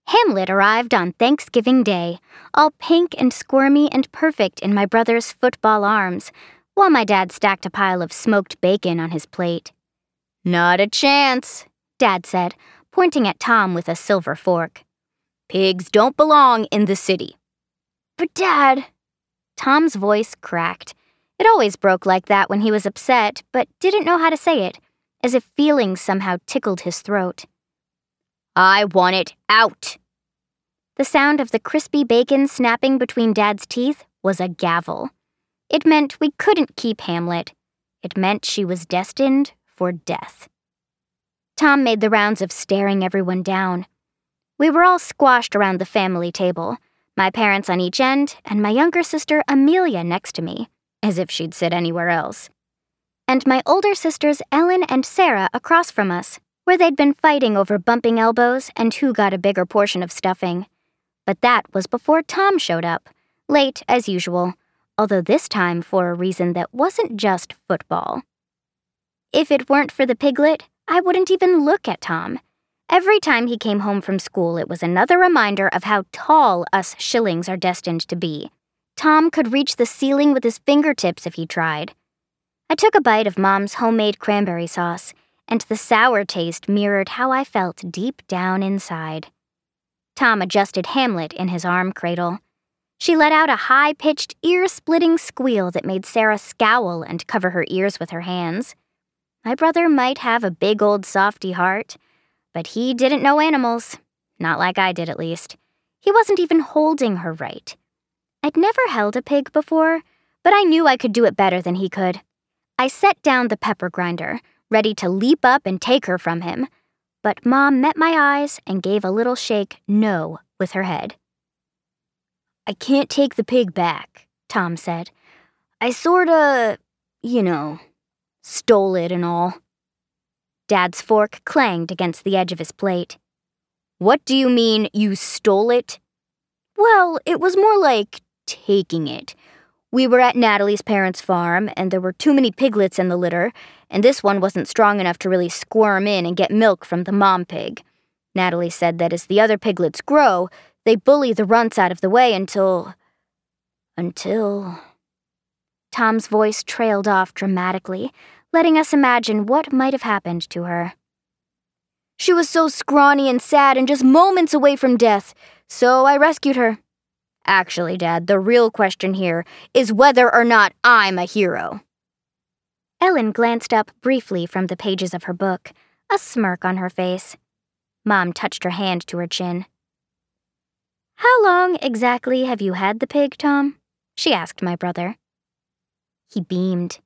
Hamlet arrived on Thanksgiving Day, all pink and squirmy and perfect in my brother's football arms, while my dad stacked a pile of smoked bacon on his plate. "Not a chance," Dad said, pointing at Tom with a silver fork. "Pigs don't belong in the city." "But Dad..." Tom's voice cracked. It always broke like that when he was upset, but didn't know how to say it, as if feelings somehow tickled his throat. "I want it out." The sound of the crispy bacon snapping between Dad's teeth was a gavel. It meant we couldn't keep Hamlet. It meant she was destined for death. Tom made the rounds of staring everyone down. We were all squashed around the family table, my parents on each end, and my younger sister Amelia next to me, as if she'd sit anywhere else. And my older sisters Ellen and Sarah across from us, where they'd been fighting over bumping elbows and who got a bigger portion of stuffing. But that was before Tom showed up, late as usual, although this time for a reason that wasn't just football. If it weren't for the piglet, I wouldn't even look at Tom. Every time he came home from school, it was another reminder of how tall us Shillings are destined to be. Tom could reach the ceiling with his fingertips if he tried. I took a bite of Mom's homemade cranberry sauce, and the sour taste mirrored how I felt deep down inside. Tom adjusted Hamlet in his arm cradle. She let out a high-pitched, ear-splitting squeal that made Sarah scowl and cover her ears with her hands. My brother might have a big old softy heart, but he didn't know animals. Not like I did, at least. He wasn't even holding her right. I'd never held a pig before, but I knew I could do it better than he could. I set down the pepper grinder, ready to leap up and take her from him, but Mom met my eyes and gave a little shake no with her head. "I can't take the pig back," Tom said. "I sorta, stole it and all." Dad's fork clanged against the edge of his plate. "What do you mean, you stole it?" "Well, it was more like taking it. We were at Natalie's parents' farm, and there were too many piglets in the litter, and this one wasn't strong enough to really squirm in and get milk from the mom pig. Natalie said that as the other piglets grow, they bully the runts out of the way until... Tom's voice trailed off dramatically, letting us imagine what might have happened to her. "She was so scrawny and sad and just moments away from death, so I rescued her. Actually, Dad, the real question here is whether or not I'm a hero." Ellen glanced up briefly from the pages of her book, a smirk on her face. Mom touched her hand to her chin. "How long exactly have you had the pig, Tom?" she asked my brother. He beamed.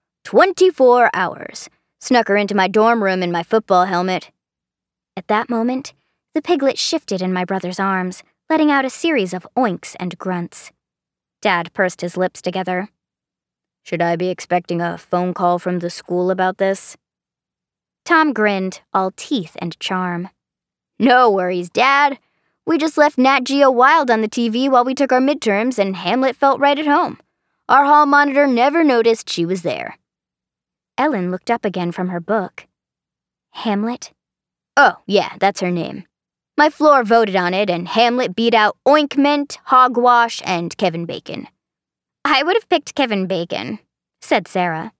24 hours. Snuck her into my dorm room in my football helmet." At that moment, the piglet shifted in my brother's arms, letting out a series of oinks and grunts. Dad pursed his lips together. "Should I be expecting a phone call from the school about this?" Tom grinned, all teeth and charm. "No worries, Dad. We just left Nat Geo Wild on the TV while we took our midterms, and Hamlet felt right at home. Our hall monitor never noticed she was there." Ellen looked up again from her book. "Hamlet?" "Oh, yeah, that's her name. My floor voted on it, and Hamlet beat out Oinkment, Hogwash, and Kevin Bacon." "I would have picked Kevin Bacon," said Sarah.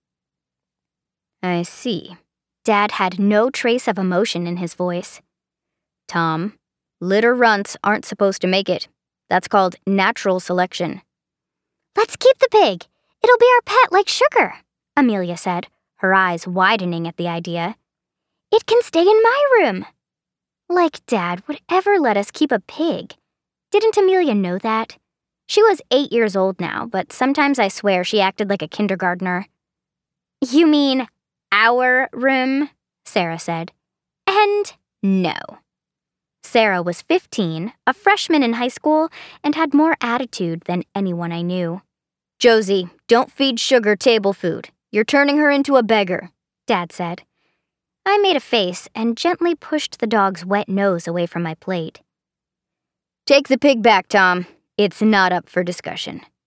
"I see." Dad had no trace of emotion in his voice. "Tom, litter runts aren't supposed to make it. That's called natural selection." "Let's keep the pig. It'll be our pet like Sugar," Amelia said, her eyes widening at the idea. "It can stay in my room." Like Dad would ever let us keep a pig. Didn't Amelia know that? She was 8 years old now, but sometimes I swear she acted like a kindergartner. "You mean our room?" Sarah said. And no. Sarah was 15, a freshman in high school, and had more attitude than anyone I knew. "Josie, don't feed Sugar table food. You're turning her into a beggar," Dad said. I made a face and gently pushed the dog's wet nose away from my plate. "Take the pig back, Tom. It's not up for discussion."